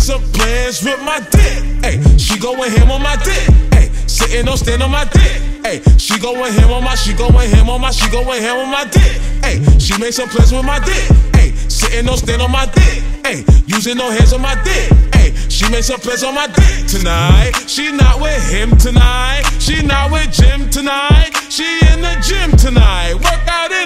some plans with my dick. Hey, she going ham on my dick. Hey, sitting on stand on my dick. Hey, she going ham on my, she going ham on my, she going ham on my dick. Hey, she made some plans with my dick. Hey, sitting on stand on my dick. Hey, using no hands on my dick. Hey, she made some plans on my dick tonight. She not with him tonight. She not with Jim tonight. She in the gym tonight. Work out in